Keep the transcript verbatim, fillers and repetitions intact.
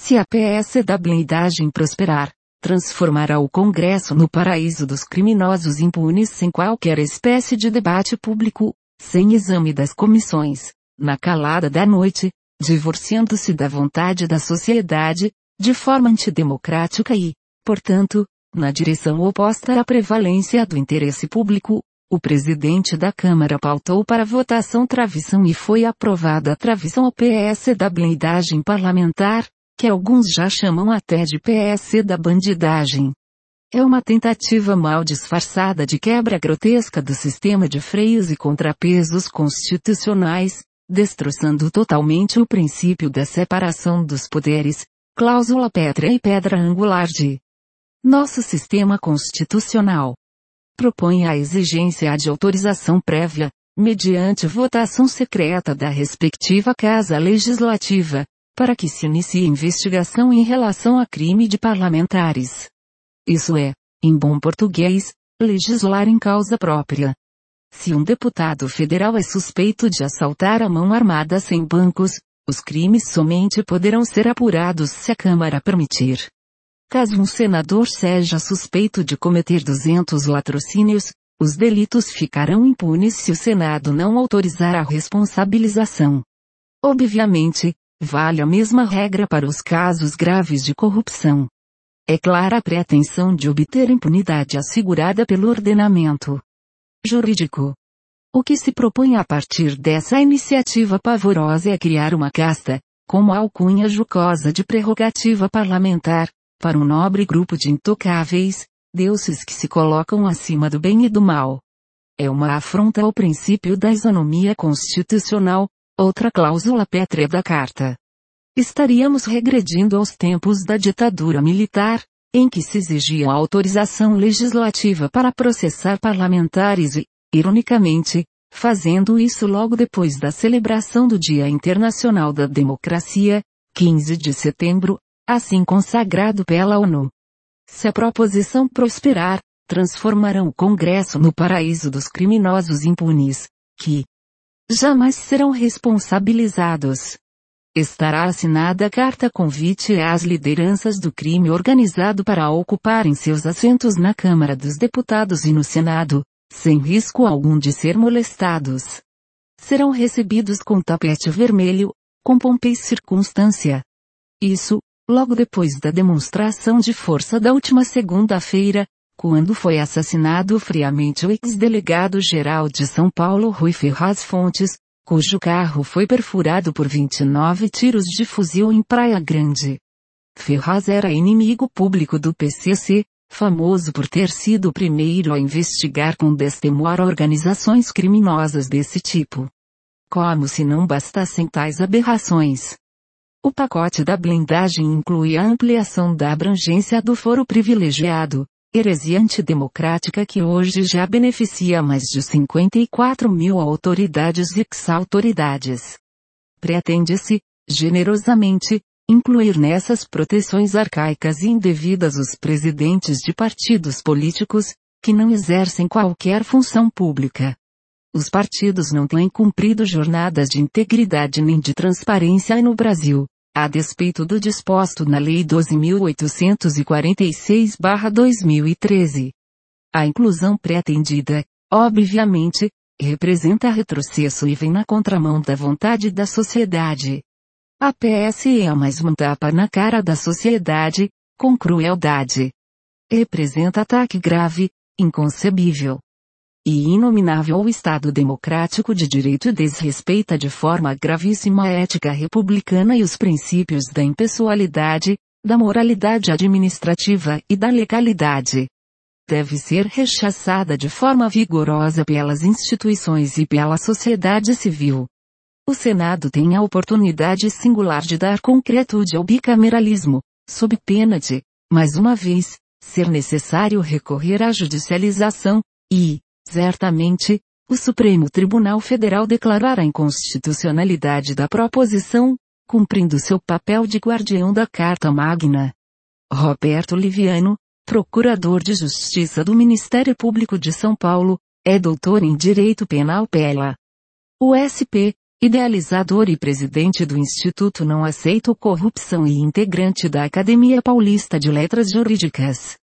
Se a P S da blindagem prosperar, transformará o Congresso no paraíso dos criminosos impunes sem qualquer espécie de debate público, sem exame das comissões, na calada da noite, divorciando-se da vontade da sociedade, de forma antidemocrática e, portanto, na direção oposta à prevalência do interesse público. O presidente da Câmara pautou para votação travição e foi aprovada a travição ao P S da blindagem parlamentar, que alguns já chamam até de P S da bandidagem. É uma tentativa mal disfarçada de quebra grotesca do sistema de freios e contrapesos constitucionais, destroçando totalmente o princípio da separação dos poderes, cláusula pétrea e pedra angular de nosso sistema constitucional. Propõe a exigência de autorização prévia, mediante votação secreta da respectiva Casa Legislativa, para que se inicie investigação em relação a crime de parlamentares. Isso é, em bom português, legislar em causa própria. Se um deputado federal é suspeito de assaltar a mão armada sem bancos, os crimes somente poderão ser apurados se a Câmara permitir. Caso um senador seja suspeito de cometer duzentos latrocínios, os delitos ficarão impunes se o Senado não autorizar a responsabilização. Obviamente, vale a mesma regra para os casos graves de corrupção. É clara a pretensão de obter impunidade assegurada pelo ordenamento jurídico. O que se propõe a partir dessa iniciativa pavorosa é criar uma casta, como a alcunha jocosa de prerrogativa parlamentar, para um nobre grupo de intocáveis, deuses que se colocam acima do bem e do mal. É uma afronta ao princípio da isonomia constitucional, outra cláusula pétrea da Carta. Estaríamos regredindo aos tempos da ditadura militar, em que se exigia a autorização legislativa para processar parlamentares e, ironicamente, fazendo isso logo depois da celebração do Dia Internacional da Democracia, quinze de setembro, assim consagrado pela ONU. Se a proposição prosperar, transformarão o Congresso no paraíso dos criminosos impunes, que jamais serão responsabilizados. Estará assinada a carta convite às lideranças do crime organizado para ocuparem seus assentos na Câmara dos Deputados e no Senado, sem risco algum de ser molestados. Serão recebidos com tapete vermelho, com pompa e circunstância. Isso, logo depois da demonstração de força da última segunda-feira, quando foi assassinado friamente o ex-delegado-geral de São Paulo Rui Ferraz Fontes, cujo carro foi perfurado por vinte e nove tiros de fuzil em Praia Grande. Ferraz era inimigo público do P C C, famoso por ter sido o primeiro a investigar com destemor organizações criminosas desse tipo. Como se não bastassem tais aberrações. O pacote da blindagem inclui a ampliação da abrangência do foro privilegiado, heresia antidemocrática que hoje já beneficia mais de cinquenta e quatro mil autoridades e ex-autoridades. Pretende-se, generosamente, incluir nessas proteções arcaicas e indevidas os presidentes de partidos políticos, que não exercem qualquer função pública. Os partidos não têm cumprido jornadas de integridade nem de transparência no Brasil, a despeito do disposto na Lei doze mil oitocentos e quarenta e seis barra dois mil e treze. A inclusão pretendida, obviamente, representa retrocesso e vem na contramão da vontade da sociedade. A P S é mais um tapa na cara da sociedade, com crueldade. Representa ataque grave, inconcebível e inominável ao Estado democrático de direito e desrespeita de forma gravíssima a ética republicana e os princípios da impessoalidade, da moralidade administrativa e da legalidade. Deve ser rechaçada de forma vigorosa pelas instituições e pela sociedade civil. O Senado tem a oportunidade singular de dar concretude ao bicameralismo, sob pena de, mais uma vez, ser necessário recorrer à judicialização, e, certamente, o Supremo Tribunal Federal declarará a inconstitucionalidade da proposição, cumprindo seu papel de guardião da Carta Magna. Roberto Liviano, Procurador de Justiça do Ministério Público de São Paulo, é doutor em Direito Penal pela U S P, Idealizador e presidente do Instituto Não Aceito Corrupção e integrante da Academia Paulista de Letras Jurídicas.